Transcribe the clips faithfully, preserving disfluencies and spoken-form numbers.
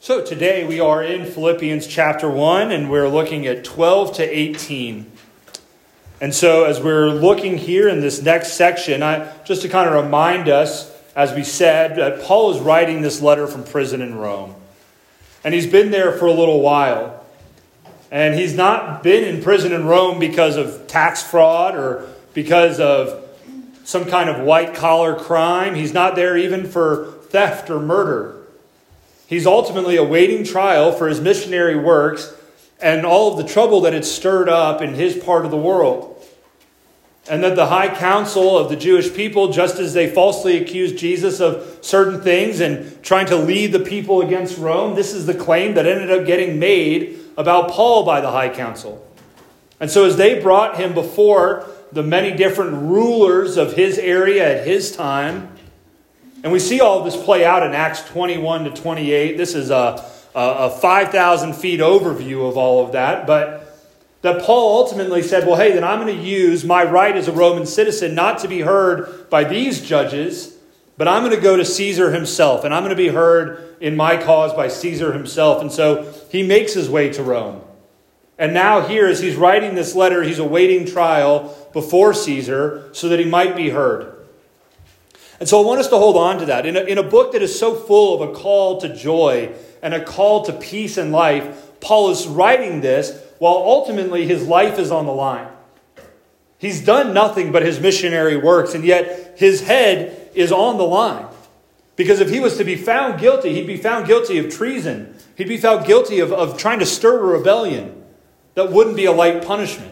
So today we are in Philippians chapter one, and we're looking at twelve to eighteen. And so as we're looking here in this next section, I, just to kind of remind us, as we said, that Paul is writing this letter from prison in Rome. And he's been there for a little while. And he's not been in prison in Rome because of tax fraud or because of some kind of white-collar crime. He's not there even for theft or murder. He's ultimately awaiting trial for his missionary works and all of the trouble that had stirred up in his part of the world. And that the high council of the Jewish people, just as they falsely accused Jesus of certain things and trying to lead the people against Rome, this is the claim that ended up getting made about Paul by the high council. And so as they brought him before the many different rulers of his area at his time, and we see all of this play out in Acts twenty-one to twenty-eight. This is a, a five thousand feet overview of all of that. But that Paul ultimately said, well, hey, then I'm going to use my right as a Roman citizen not to be heard by these judges, but I'm going to go to Caesar himself. And I'm going to be heard in my cause by Caesar himself. And so he makes his way to Rome. And now here, as he's writing this letter, he's awaiting trial before Caesar so that he might be heard. And so I want us to hold on to that. In a, in a book that is so full of a call to joy and a call to peace and life, Paul is writing this while ultimately his life is on the line. He's done nothing but his missionary works, and yet his head is on the line. Because if he was to be found guilty, he'd be found guilty of treason. He'd be found guilty of, of trying to stir a rebellion. That wouldn't be a light punishment.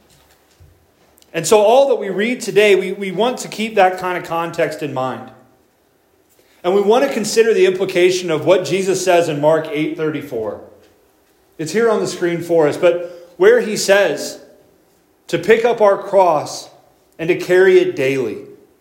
And so all that we read today, we, we want to keep that kind of context in mind. And we want to consider the implication of what Jesus says in Mark eight thirty-four. It's here on the screen for us, but where he says to pick up our cross and to carry it daily.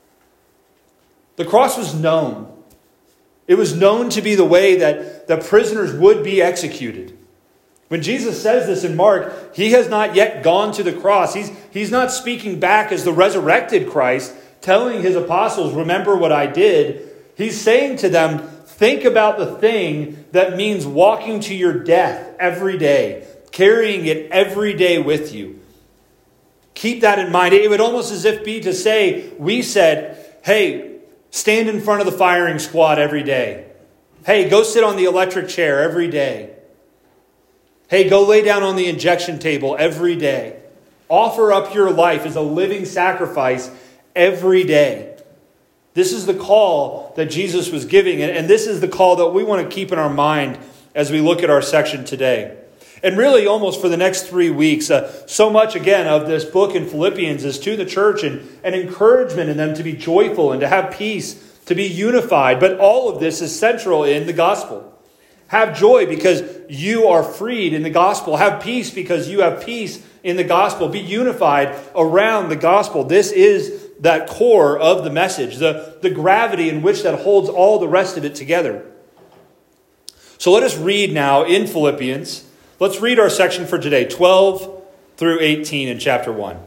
The cross was known. It was known to be the way that the prisoners would be executed. When Jesus says this in Mark, he has not yet gone to the cross. He's, he's not speaking back as the resurrected Christ, telling his apostles, remember what I did. He's saying to them, think about the thing that means walking to your death every day, carrying it every day with you. Keep that in mind. It would almost as if be to say, we said, hey, stand in front of the firing squad every day. Hey, go sit on the electric chair every day. Hey, go lay down on the injection table every day. Offer up your life as a living sacrifice every day. This is the call that Jesus was giving, and this is the call that we want to keep in our mind as we look at our section today. And really, almost for the next three weeks, uh, so much, again, of this book in Philippians is to the church and an encouragement in them to be joyful and to have peace, to be unified. But all of this is central in the gospel. Have joy because you are freed in the gospel. Have peace because you have peace in the gospel. Be unified around the gospel. This is that core of the message, the, the gravity in which that holds all the rest of it together. So let us read now in Philippians. Let's read our section for today, twelve through eighteen in chapter one.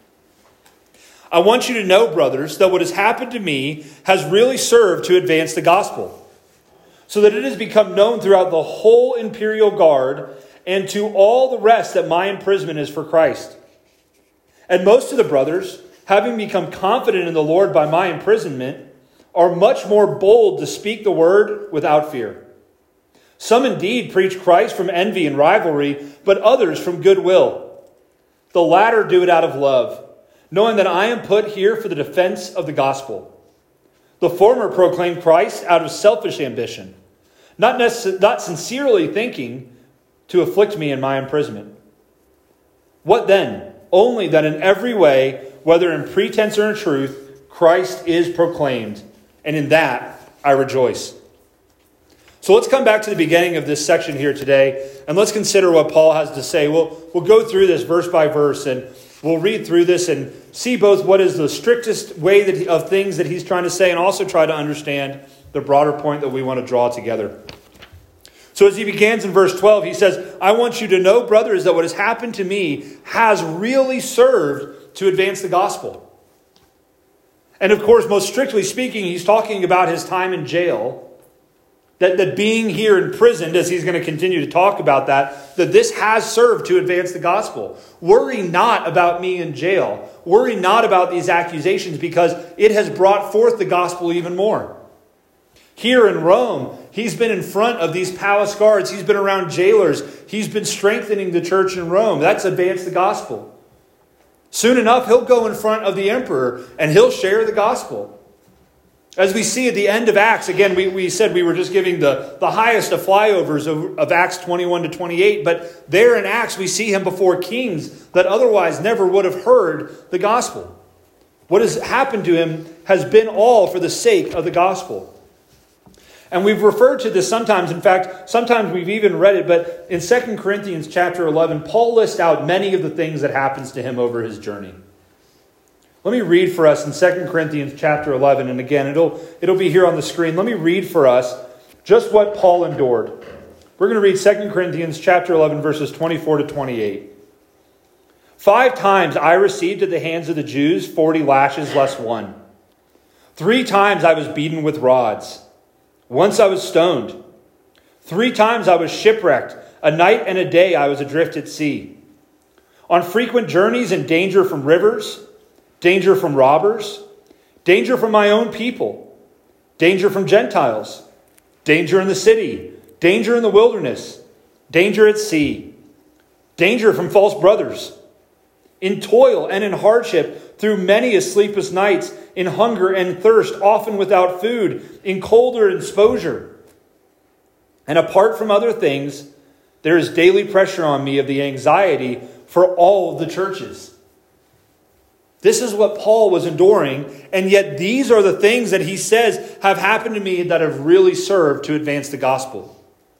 I want you to know, brothers, that what has happened to me has really served to advance the gospel, so that it has become known throughout the whole imperial guard and to all the rest that my imprisonment is for Christ. And most of the brothers, having become confident in the Lord by my imprisonment, are much more bold to speak the word without fear. Some indeed preach Christ from envy and rivalry, but others from goodwill. The latter do it out of love, knowing that I am put here for the defense of the gospel. The former proclaim Christ out of selfish ambition, Not, necess- not sincerely thinking to afflict me in my imprisonment. What then? Only that in every way, whether in pretense or in truth, Christ is proclaimed, and in that I rejoice. So let's come back to the beginning of this section here today, and let's consider what Paul has to say. We'll, we'll go through this verse by verse, and we'll read through this and see both what is the strictest way that he, of things that he's trying to say, and also try to understand the broader point that we want to draw together. So as he begins in verse twelve, he says, I want you to know, brothers, that what has happened to me has really served to advance the gospel. And of course, most strictly speaking, he's talking about his time in jail. That, that being here imprisoned, as he's going to continue to talk about that, that this has served to advance the gospel. Worry not about me in jail. Worry not about these accusations, because it has brought forth the gospel even more. Here in Rome, he's been in front of these palace guards. He's been around jailers. He's been strengthening the church in Rome. That's advanced the gospel. Soon enough, he'll go in front of the emperor and he'll share the gospel. As we see at the end of Acts, again, we, we said we were just giving the, the highest of flyovers of, of Acts twenty-one to twenty-eight. But there in Acts, we see him before kings that otherwise never would have heard the gospel. What has happened to him has been all for the sake of the gospel. And we've referred to this sometimes. In fact, sometimes we've even read it. But in Second Corinthians chapter eleven, Paul lists out many of the things that happens to him over his journey. Let me read for us in Second Corinthians chapter eleven. And again, it'll, it'll be here on the screen. Let me read for us just what Paul endured. We're going to read Second Corinthians chapter eleven, verses twenty-four to twenty-eight. Five times I received at the hands of the Jews forty lashes less one. Three times I was beaten with rods. Once I was stoned. Three times I was shipwrecked. A night and a day I was adrift at sea. On frequent journeys in danger from rivers, danger from robbers, danger from my own people, danger from Gentiles, danger in the city, danger in the wilderness, danger at sea, danger from false brothers, in toil and in hardship, through many a sleepless nights, in hunger and thirst, often without food, in cold or exposure. And apart from other things, there is daily pressure on me of the anxiety for all the churches. This is what Paul was enduring, and yet these are the things that he says have happened to me that have really served to advance the gospel.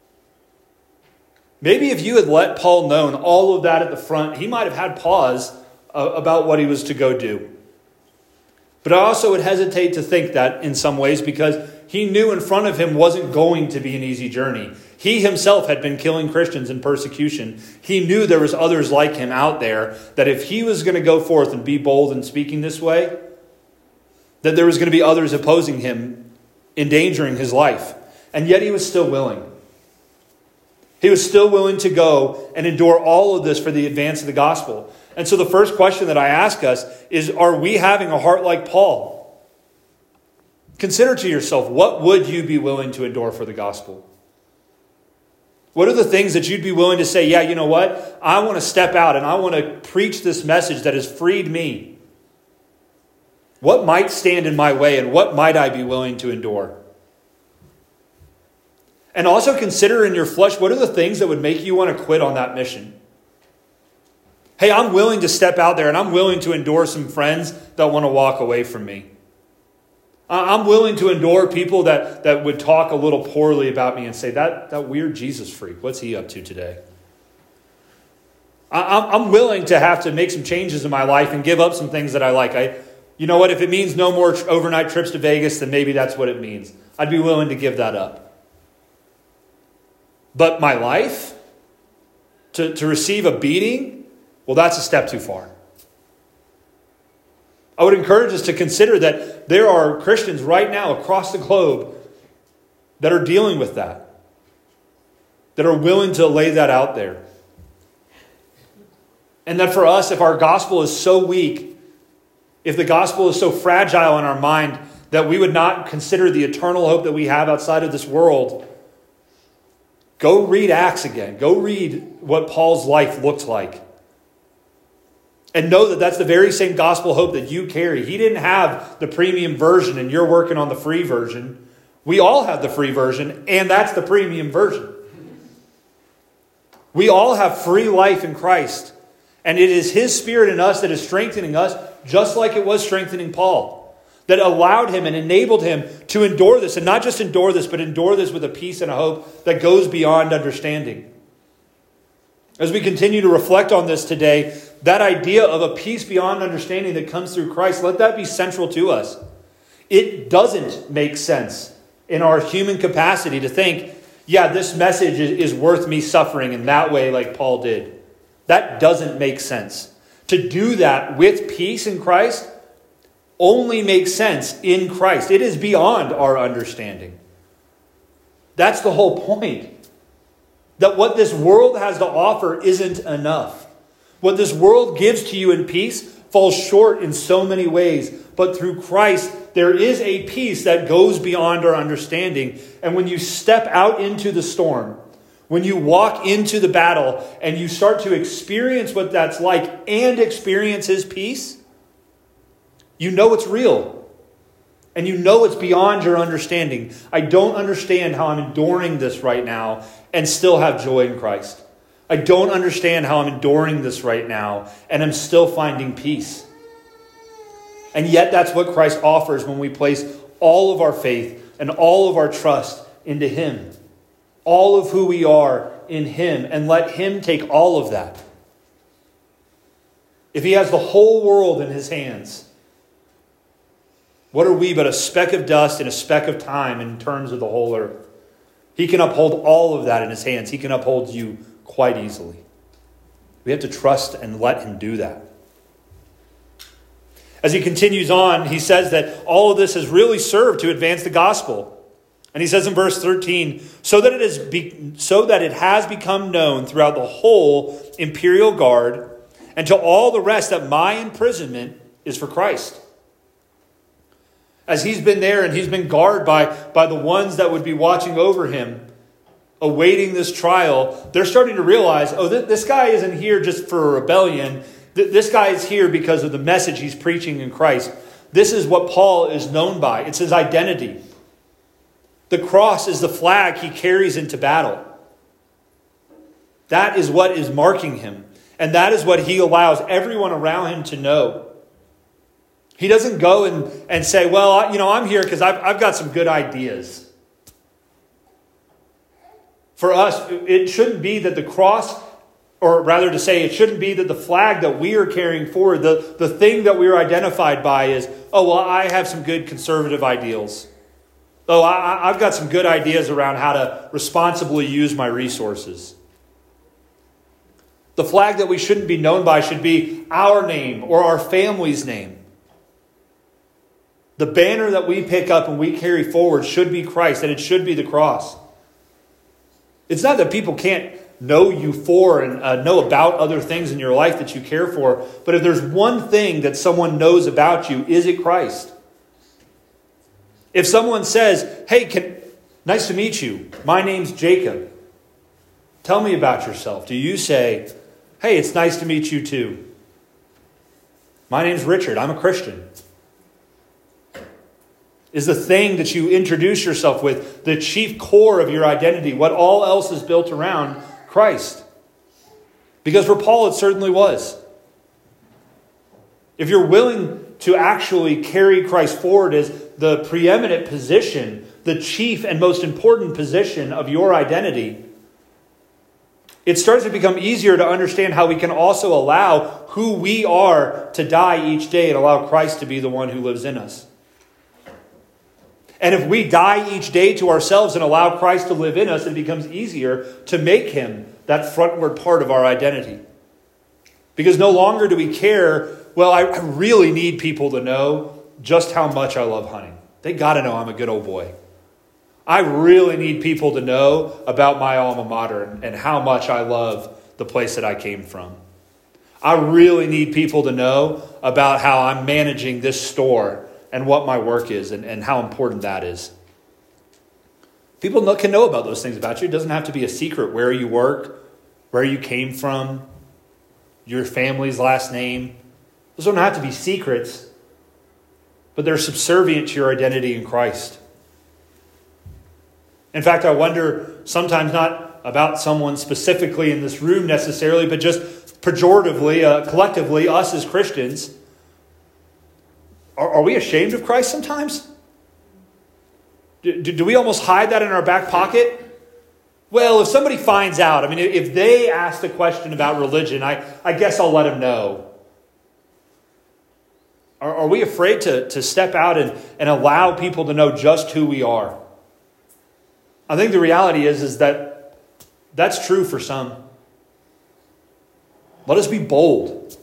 Maybe if you had let Paul know all of that at the front, he might have had pause uh, about what he was to go do. But I also would hesitate to think that in some ways, because he knew in front of him wasn't going to be an easy journey. He himself had been killing Christians in persecution. He knew there was others like him out there, that if he was going to go forth and be bold in speaking this way, that there was going to be others opposing him, endangering his life. And yet he was still willing. He was still willing to go and endure all of this for the advance of the gospel. And so the first question that I ask us is, are we having a heart like Paul? Consider to yourself, what would you be willing to endure for the gospel? What are the things that you'd be willing to say, yeah, you know what? I want to step out and I want to preach this message that has freed me. What might stand in my way and what might I be willing to endure? And also consider in your flesh, what are the things that would make you want to quit on that mission? Hey, I'm willing to step out there and I'm willing to endure some friends that want to walk away from me. I'm willing to endure people that, that would talk a little poorly about me and say, that, that weird Jesus freak, what's he up to today? I'm willing to have to make some changes in my life and give up some things that I like. I, you know what? If it means no more overnight trips to Vegas, then maybe that's what it means. I'd be willing to give that up. But my life, to, to receive a beating, well, that's a step too far. I would encourage us to consider that there are Christians right now across the globe that are dealing with that, that are willing to lay that out there. And that for us, if our gospel is so weak, if the gospel is so fragile in our mind that we would not consider the eternal hope that we have outside of this world, go read Acts again. Go read what Paul's life looked like. And know that that's the very same gospel hope that you carry. He didn't have the premium version and you're working on the free version. We all have the free version, and that's the premium version. We all have free life in Christ. And it is His Spirit in us that is strengthening us, just like it was strengthening Paul. That allowed him and enabled him to endure this. And not just endure this, but endure this with a peace and a hope that goes beyond understanding. As we continue to reflect on this today, that idea of a peace beyond understanding that comes through Christ, let that be central to us. It doesn't make sense in our human capacity to think, yeah, this message is worth me suffering in that way like Paul did. That doesn't make sense. To do that with peace in Christ only makes sense in Christ. It is beyond our understanding. That's the whole point. That what this world has to offer isn't enough. What this world gives to you in peace falls short in so many ways. But through Christ, there is a peace that goes beyond our understanding. And when you step out into the storm, when you walk into the battle and you start to experience what that's like and experience His peace, you know it's real. And you know it's beyond your understanding. I don't understand how I'm enduring this right now and still have joy in Christ. I don't understand how I'm enduring this right now and I'm still finding peace. And yet that's what Christ offers when we place all of our faith and all of our trust into Him. All of who we are in Him, and let Him take all of that. If He has the whole world in His hands, what are we but a speck of dust and a speck of time in terms of the whole earth? He can uphold all of that in His hands. He can uphold you quite easily. We have to trust and let Him do that. As he continues on, he says that all of this has really served to advance the gospel. And he says in verse thirteen, so that it is be, so that it has become known throughout the whole imperial guard and to all the rest that my imprisonment is for Christ. As he's been there and he's been guarded by, by the ones that would be watching over him, awaiting this trial, they're starting to realize, oh, th- this guy isn't here just for a rebellion. Th- this guy is here because of the message he's preaching in Christ. This is what Paul is known by. It's his identity. The cross is the flag he carries into battle. That is what is marking him. And that is what he allows everyone around him to know. He doesn't go and, and say, well, you know, I'm here because I've, I've got some good ideas. For us, it shouldn't be that the cross, or rather to say, it shouldn't be that the flag that we are carrying forward, the, the thing that we are identified by is, oh, well, I have some good conservative ideals. Oh, I, I've got some good ideas around how to responsibly use my resources. The flag that we shouldn't be known by should be our name or our family's name. The banner that we pick up and we carry forward should be Christ, and it should be the cross. It's not that people can't know you for and uh, know about other things in your life that you care for, but if there's one thing that someone knows about you, is it Christ? If someone says, hey, can, nice to meet you. My name's Jacob. Tell me about yourself. Do you say, hey, it's nice to meet you too. My name's Richard. I'm a Christian. Is the thing that you introduce yourself with the chief core of your identity, what all else is built around Christ? Because for Paul, it certainly was. If you're willing to actually carry Christ forward as the preeminent position, the chief and most important position of your identity, it starts to become easier to understand how we can also allow who we are to die each day and allow Christ to be the one who lives in us. And if we die each day to ourselves and allow Christ to live in us, it becomes easier to make Him that frontward part of our identity. Because no longer do we care, well, I really need people to know just how much I love hunting. They got to know I'm a good old boy. I really need people to know about my alma mater and how much I love the place that I came from. I really need people to know about how I'm managing this store and what my work is and, and how important that is. People know, can know about those things about you. It doesn't have to be a secret where you work, where you came from, your family's last name. Those don't have to be secrets, but they're subservient to your identity in Christ. In fact, I wonder sometimes not about someone specifically in this room necessarily, but just pejoratively, uh, collectively, us as Christians. Are, are we ashamed of Christ sometimes? Do, do, do we almost hide that in our back pocket? Well, if somebody finds out, I mean, if they ask the question about religion, I, I guess I'll let them know. Are, are we afraid to, to step out and, and allow people to know just who we are? I think the reality is, is that that's true for some. Let us be bold.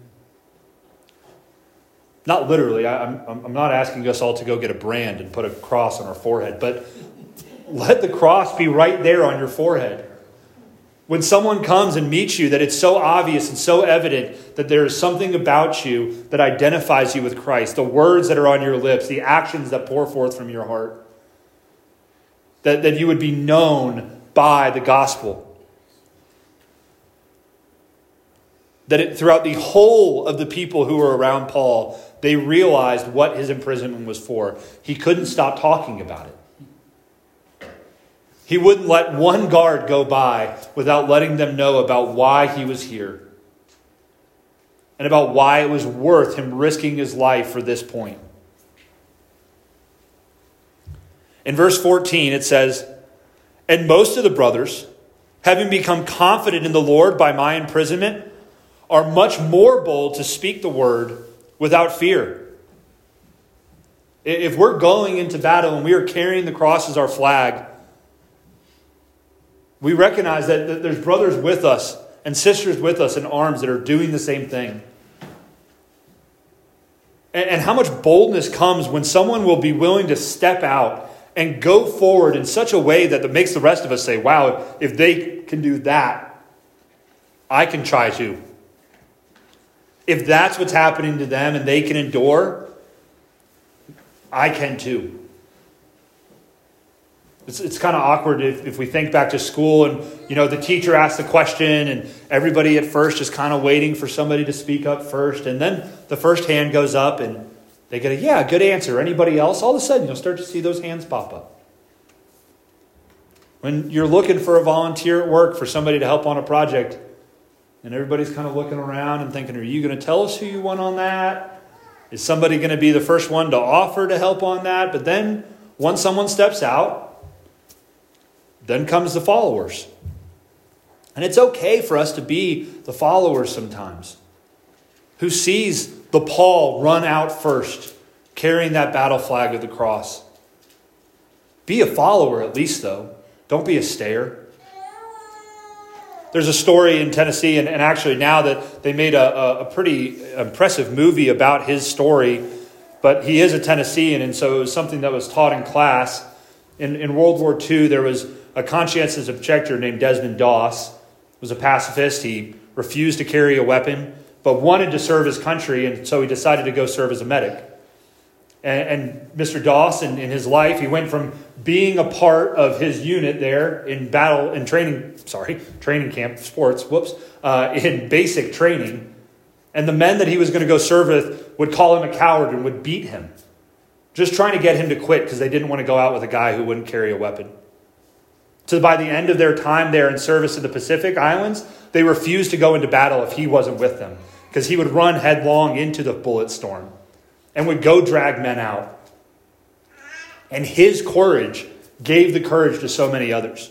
Not literally. I, I'm, I'm not asking us all to go get a brand and put a cross on our forehead. But let the cross be right there on your forehead. When someone comes and meets you, that it's so obvious and so evident that there is something about you that identifies you with Christ. The words that are on your lips, the actions that pour forth from your heart. That, that you would be known by the gospel. That it, throughout the whole of the people who were around Paul, they realized what his imprisonment was for. He couldn't stop talking about it. He wouldn't let one guard go by without letting them know about why he was here. And about why it was worth him risking his life for this point. In verse fourteen it says, "And most of the brothers, having become confident in the Lord by my imprisonment, are much more bold to speak the word without fear." If we're going into battle and we are carrying the cross as our flag, we recognize that there's brothers with us and sisters with us in arms that are doing the same thing. And how much boldness comes when someone will be willing to step out and go forward in such a way that makes the rest of us say, wow, if they can do that, I can try to. If that's what's happening to them and they can endure, I can too. It's, it's kind of awkward if, if we think back to school and, you know, the teacher asks the question and everybody at first is kind of waiting for somebody to speak up first. And then the first hand goes up and they get a, yeah, good answer. Anybody else? All of a sudden you'll start to see those hands pop up. When you're looking for a volunteer at work for somebody to help on a project and everybody's kind of looking around and thinking, are you going to tell us who you want on that? Is somebody going to be the first one to offer to help on that? But then once someone steps out, then comes the followers. And it's okay for us to be the followers sometimes. Who sees the Paul run out first, carrying that battle flag of the cross. Be a follower at least, though. Don't be a stayer. There's a story in Tennessee, and, and actually now that they made a, a, a pretty impressive movie about his story, but he is a Tennessean, and so it was something that was taught in class. In, in World War Two, there was a conscientious objector named Desmond Doss. He was a pacifist. He refused to carry a weapon, but wanted to serve his country, and so he decided to go serve as a medic. And, and Mister Doss, in, in his life, he went from being a part of his unit there in battle, in training, sorry, training camp, sports, whoops, uh, in basic training. And the men that he was going to go serve with would call him a coward and would beat him, just trying to get him to quit because they didn't want to go out with a guy who wouldn't carry a weapon. So by the end of their time there in service in the Pacific Islands, they refused to go into battle if he wasn't with them, because he would run headlong into the bullet storm and would go drag men out. And his courage gave the courage to so many others.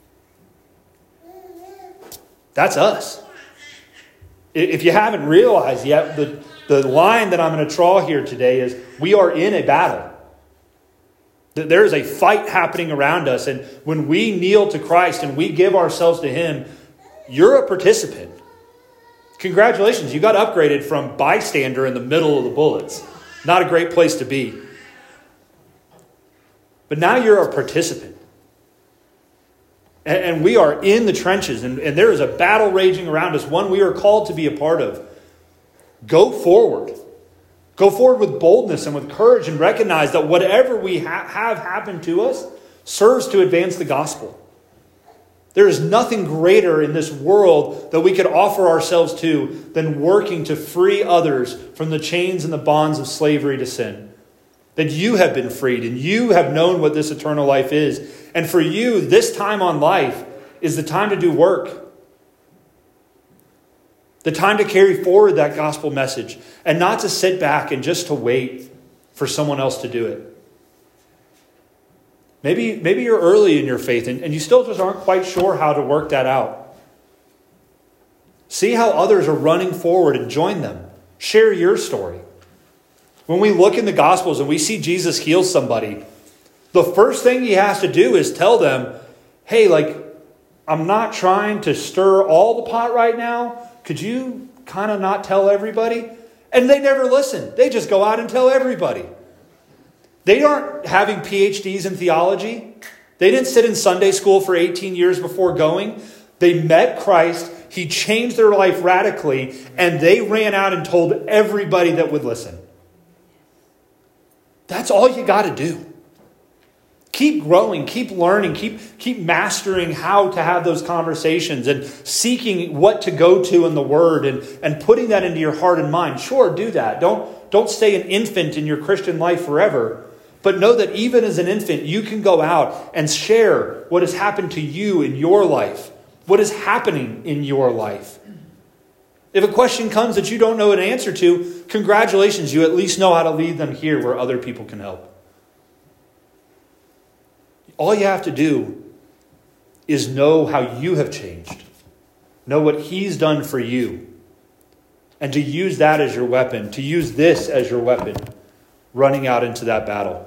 That's us. If you haven't realized yet, the, the line that I'm going to draw here today is we are in a battle. There is a fight happening around us. And when we kneel to Christ and we give ourselves to Him, you're a participant. Congratulations, you got upgraded from bystander in the middle of the bullets. Not a great place to be. But now you're a participant. And, and we are in the trenches. And, and there is a battle raging around us, one we are called to be a part of. Go forward. Go forward with boldness and with courage and recognize that whatever we ha- have happen to us serves to advance the gospel. There is nothing greater in this world that we could offer ourselves to than working to free others from the chains and the bonds of slavery to sin. That you have been freed and you have known what this eternal life is. And for you, this time on life is the time to do work. The time to carry forward that gospel message and not to sit back and just to wait for someone else to do it. Maybe, maybe you're early in your faith and, and you still just aren't quite sure how to work that out. See how others are running forward and join them. Share your story. When we look in the Gospels and we see Jesus heal somebody, the first thing he has to do is tell them, hey, like, I'm not trying to stir all the pot right now. Could you kind of not tell everybody? And they never listen. They just go out and tell everybody. They aren't having P H Ds in theology. They didn't sit in Sunday school for eighteen years before going. They met Christ. He changed their life radically, and they ran out and told everybody that would listen. That's all you got to do. Keep growing, keep learning, keep, keep mastering how to have those conversations and seeking what to go to in the Word and, and putting that into your heart and mind. Sure, do that. Don't, don't stay an infant in your Christian life forever. But know that even as an infant, you can go out and share what has happened to you in your life, what is happening in your life. If a question comes that you don't know an answer to, congratulations, you at least know how to lead them here where other people can help. All you have to do is know how you have changed. Know what He's done for you. And to use that as your weapon, to use this as your weapon, running out into that battle.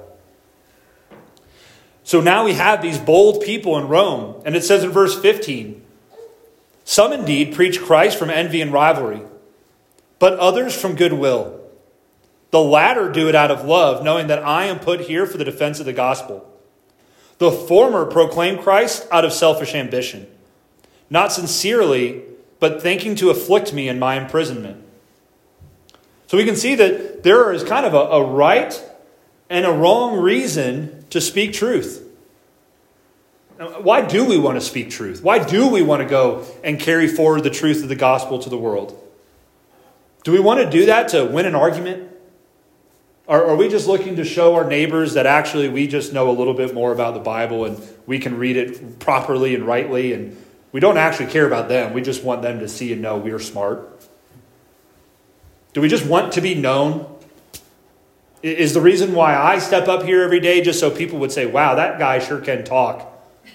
So now we have these bold people in Rome. And it says in verse fifteen, some indeed preach Christ from envy and rivalry, but others from goodwill. The latter do it out of love, knowing that I am put here for the defense of the gospel. The former proclaim Christ out of selfish ambition, not sincerely, but thinking to afflict me in my imprisonment. So we can see that there is kind of a, a right and a wrong reason to speak truth. Now, why do we want to speak truth? Why do we want to go and carry forward the truth of the gospel to the world? Do we want to do that to win an argument? Or are we just looking to show our neighbors that actually we just know a little bit more about the Bible and we can read it properly and rightly, and we don't actually care about them. We just want them to see and know we are smart. Do we just want to be known? Is the reason why I step up here every day just so people would say, wow, that guy sure can talk?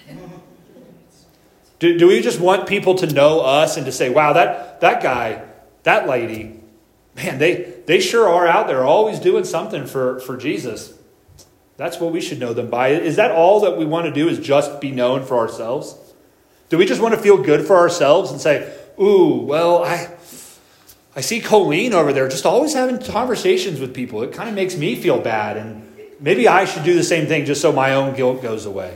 Do, do we just want people to know us and to say, wow, that, that guy, that lady, man, they, they sure are out there always doing something for, for Jesus. That's what we should know them by. Is that all that we want to do, is just be known for ourselves? Do we just want to feel good for ourselves and say, ooh, well, I I see Colleen over there just always having conversations with people. It kind of makes me feel bad, and maybe I should do the same thing just so my own guilt goes away.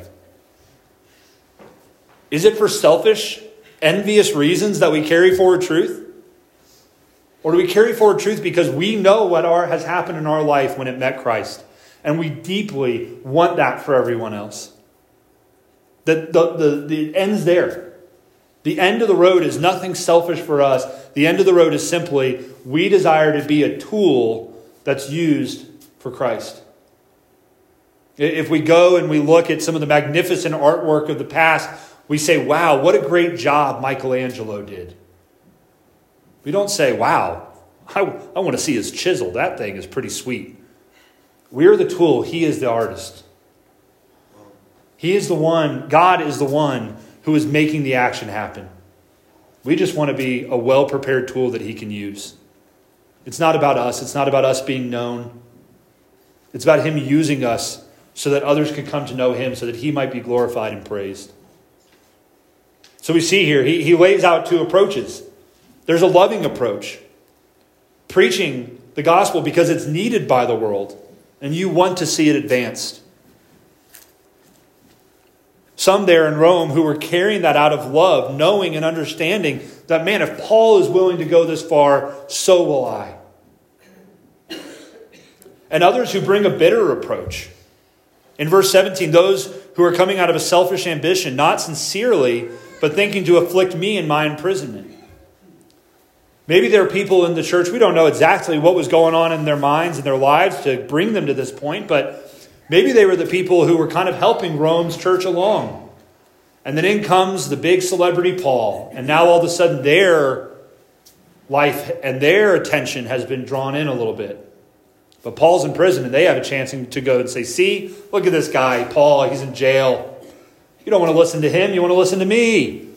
Is it for selfish, envious reasons that we carry forward truth? Or do we carry forward truth because we know what our, has happened in our life when it met Christ, and we deeply want that for everyone else? The, the, the, the it ends there. The end of the road is nothing selfish for us. The end of the road is simply we desire to be a tool that's used for Christ. If we go and we look at some of the magnificent artwork of the past, we say, wow, what a great job Michelangelo did. We don't say, wow, I, I want to see his chisel. That thing is pretty sweet. We're the tool. He is the artist. He is the one, God is the one who is making the action happen. We just want to be a well-prepared tool that He can use. It's not about us. It's not about us being known. It's about Him using us so that others can come to know Him, so that He might be glorified and praised. So we see here, he, he lays out two approaches. There's a loving approach. Preaching the gospel because it's needed by the world, and you want to see it advanced. Some there in Rome who were carrying that out of love, knowing and understanding that, man, if Paul is willing to go this far, so will I. And others who bring a bitter approach. In verse seventeen, those who are coming out of a selfish ambition, not sincerely, but thinking to afflict me in my imprisonment. Maybe there are people in the church, we don't know exactly what was going on in their minds and their lives to bring them to this point, but maybe they were the people who were kind of helping Rome's church along. And then in comes the big celebrity Paul. And now all of a sudden their life and their attention has been drawn in a little bit. But Paul's in prison and they have a chance to go and say, see, look at this guy, Paul, he's in jail. You don't want to listen to him, you want to listen to me.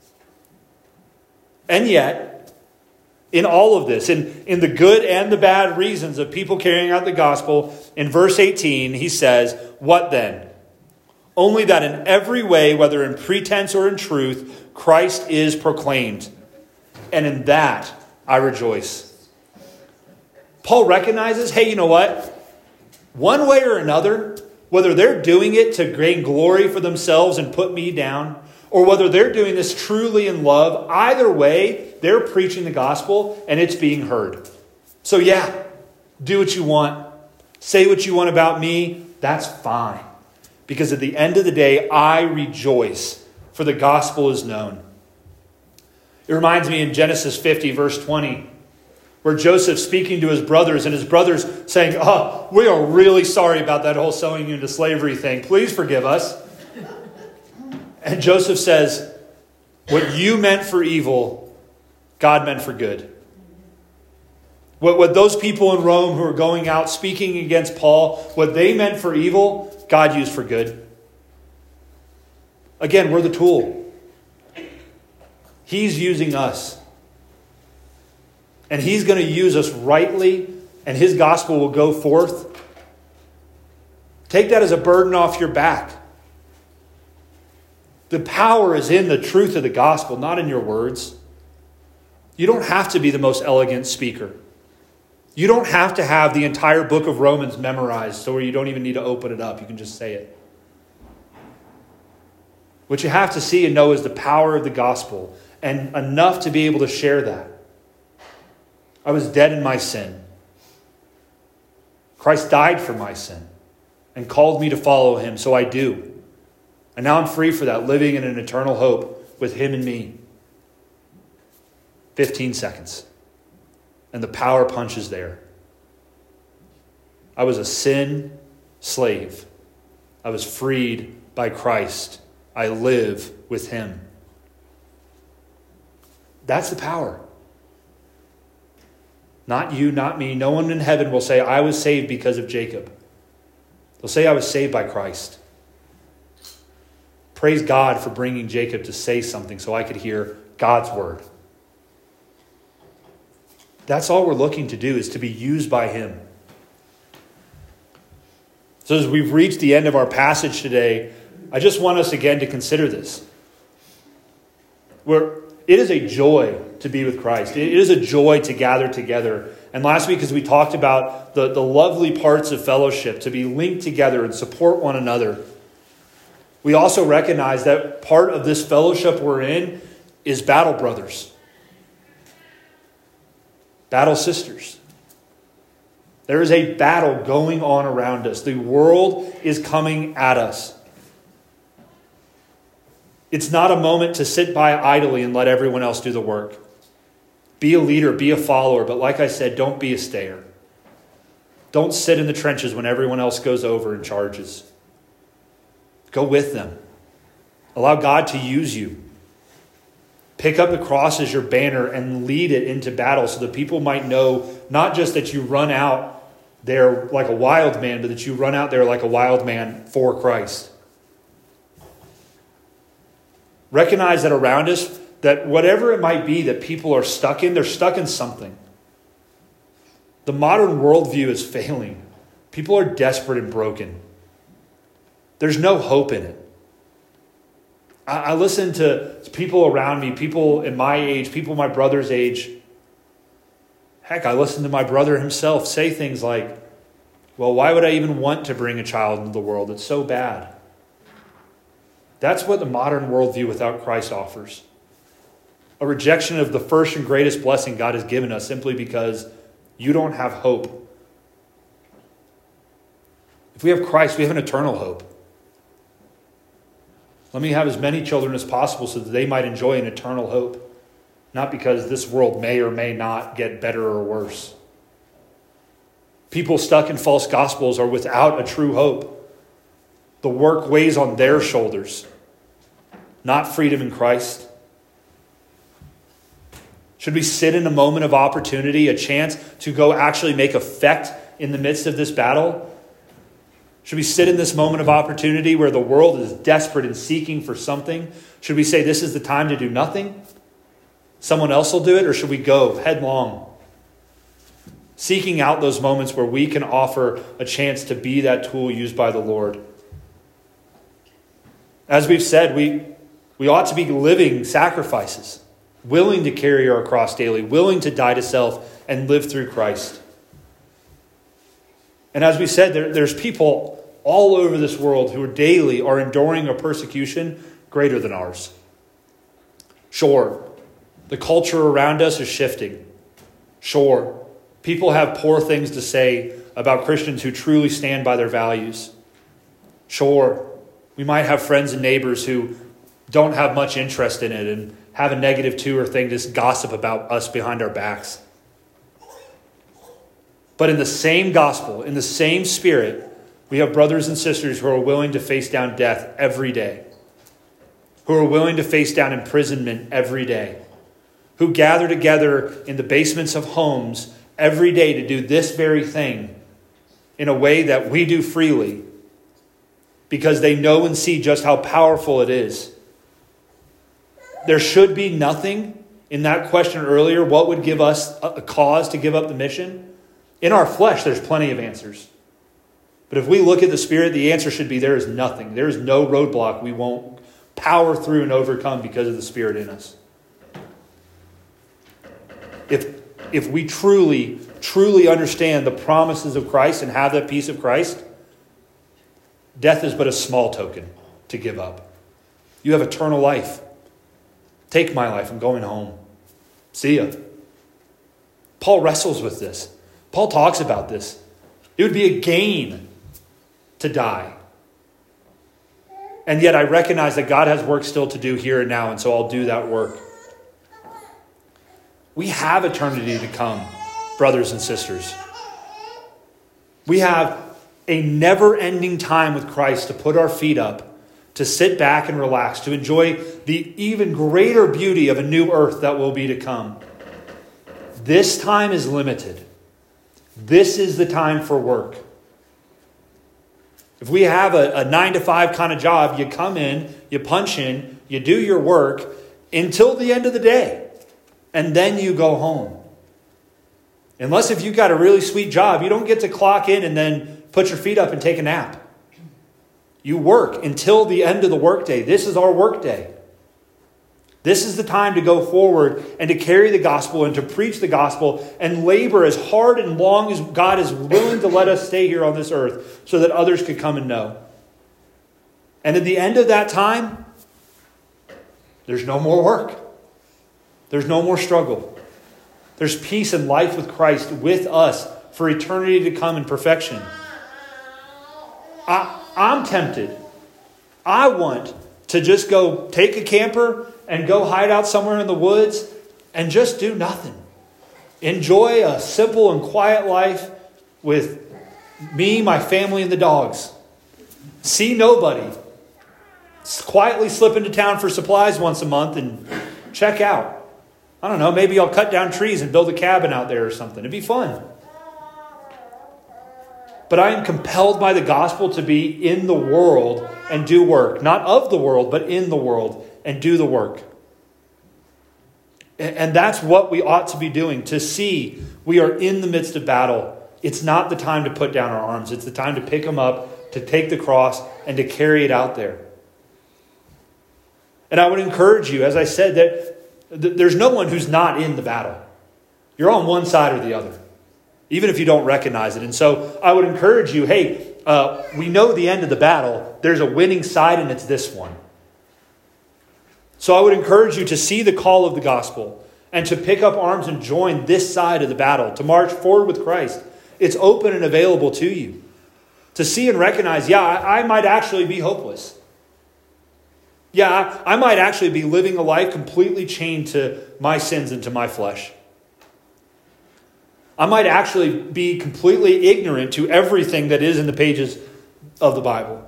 And yet, in all of this, in, in the good and the bad reasons of people carrying out the gospel, in verse eighteen, he says, what then? Only that in every way, whether in pretense or in truth, Christ is proclaimed. And in that I rejoice. Paul recognizes, hey, you know what? One way or another, whether they're doing it to gain glory for themselves and put me down, or whether they're doing this truly in love, either way, they're preaching the gospel and it's being heard. So yeah, do what you want. Say what you want about me. That's fine. Because at the end of the day, I rejoice, for the gospel is known. It reminds me in Genesis fifty, verse twenty, where Joseph's speaking to his brothers, and his brothers saying, oh, we are really sorry about that whole selling you into slavery thing. Please forgive us. And Joseph says, what you meant for evil, God meant for good. What, what those people in Rome who are going out speaking against Paul, what they meant for evil, God used for good. Again, we're the tool. He's using us. And he's going to use us rightly, and his gospel will go forth. Take that as a burden off your back. The power is in the truth of the gospel, not in your words. You don't have to be the most elegant speaker. You don't have to have the entire book of Romans memorized so you don't even need to open it up. You can just say it. What you have to see and know is the power of the gospel, and enough to be able to share that. I was dead in my sin. Christ died for my sin and called me to follow him, so I do. And now I'm free for that, living in an eternal hope with him and me. fifteen seconds. And the power punch is there. I was a sin slave. I was freed by Christ. I live with him. That's the power. Not you, not me. No one in heaven will say, I was saved because of Jacob. They'll say I was saved by Christ. Praise God for bringing Jacob to say something so I could hear God's word. That's all we're looking to do, is to be used by him. So as we've reached the end of our passage today, I just want us again to consider this. Where it is a joy to be with Christ. It is a joy to gather together. And last week, as we talked about the, the lovely parts of fellowship, to be linked together and support one another, we also recognize that part of this fellowship we're in is battle brothers. Battle sisters. There is a battle going on around us. The world is coming at us. It's not a moment to sit by idly and let everyone else do the work. Be a leader, be a follower, but like I said, don't be a stayer. Don't sit in the trenches when everyone else goes over and charges. Go with them. Allow God to use you. Pick up the cross as your banner and lead it into battle so that people might know not just that you run out there like a wild man, but that you run out there like a wild man for Christ. Recognize that around us, that whatever it might be that people are stuck in, they're stuck in something. The modern worldview is failing. People are desperate and broken. There's no hope in it. I, I listen to people around me, people in my age, people my brother's age. Heck, I listen to my brother himself say things like, well, why would I even want to bring a child into the world? It's so bad. That's what the modern worldview without Christ offers. A rejection of the first and greatest blessing God has given us simply because you don't have hope. If we have Christ, we have an eternal hope. Let me have as many children as possible so that they might enjoy an eternal hope. Not because this world may or may not get better or worse. People stuck in false gospels are without a true hope. The work weighs on their shoulders, not freedom in Christ. Should we sit in a moment of opportunity, a chance to go actually make effect in the midst of this battle? Should we sit in this moment of opportunity where the world is desperate and seeking for something? Should we say this is the time to do nothing? Someone else will do it, or should we go headlong? Seeking out those moments where we can offer a chance to be that tool used by the Lord. As we've said, we, we ought to be living sacrifices, willing to carry our cross daily, willing to die to self and live through Christ. And as we said, there, there's people all over this world who are daily are enduring a persecution greater than ours. Sure, the culture around us is shifting. Sure, people have poor things to say about Christians who truly stand by their values. Sure, we might have friends and neighbors who don't have much interest in it and have a negative two or thing, just gossip about us behind our backs. But in the same gospel, in the same spirit, we have brothers and sisters who are willing to face down death every day, who are willing to face down imprisonment every day, who gather together in the basements of homes every day to do this very thing in a way that we do freely because they know and see just how powerful it is. There should be nothing in that question earlier, what would give us a cause to give up the mission? In our flesh, there's plenty of answers. But if we look at the Spirit, the answer should be there is nothing. There is no roadblock we won't power through and overcome because of the Spirit in us. If, if we truly, truly understand the promises of Christ and have that peace of Christ, death is but a small token to give up. You have eternal life. Take my life. I'm going home. See ya. Paul wrestles with this. Paul talks about this. It would be a gain to die. And yet I recognize that God has work still to do here and now, and so I'll do that work. We have eternity to come, brothers and sisters. We have a never-ending time with Christ to put our feet up, to sit back and relax, to enjoy the even greater beauty of a new earth that will be to come. This time is limited. This is the time for work. If we have a, a nine to five kind of job, you come in, you punch in, you do your work until the end of the day, and then you go home. Unless if you've got a really sweet job, you don't get to clock in and then put your feet up and take a nap. You work until the end of the workday. This is our workday. This is the time to go forward and to carry the gospel and to preach the gospel and labor as hard and long as God is willing to let us stay here on this earth so that others could come and know. And at the end of that time, there's no more work. There's no more struggle. There's peace and life with Christ with us for eternity to come in perfection. I, I'm tempted. I want to just go take a camper and go hide out somewhere in the woods and just do nothing. Enjoy a simple and quiet life with me, my family, and the dogs. See nobody. Quietly slip into town for supplies once a month and check out. I don't know, maybe I'll cut down trees and build a cabin out there or something. It'd be fun. But I am compelled by the gospel to be in the world and do work. Not of the world, but in the world and do the work. And that's what we ought to be doing. To see we are in the midst of battle. It's not the time to put down our arms. It's the time to pick them up, to take the cross, and to carry it out there. And I would encourage you, as I said, that there's no one who's not in the battle. You're on one side or the other, even if you don't recognize it. And so I would encourage you, hey, uh, we know the end of the battle. There's a winning side, and it's this one. So I would encourage you to see the call of the gospel and to pick up arms and join this side of the battle, to march forward with Christ. It's open and available to you. To see and recognize, yeah, I, I might actually be hopeless. Yeah, I, I might actually be living a life completely chained to my sins and to my flesh. I might actually be completely ignorant to everything that is in the pages of the Bible.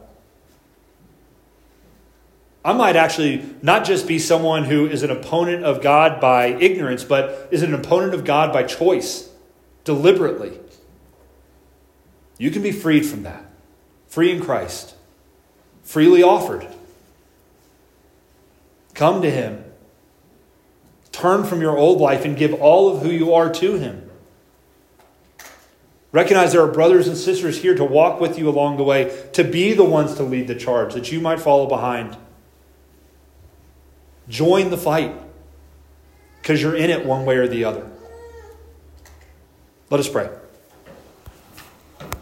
I might actually not just be someone who is an opponent of God by ignorance, but is an opponent of God by choice, deliberately. You can be freed from that. Free in Christ. Freely offered. Come to Him. Turn from your old life and give all of who you are to Him. Recognize there are brothers and sisters here to walk with you along the way, to be the ones to lead the charge, that you might follow behind. Join the fight, because you're in it one way or the other. Let us pray.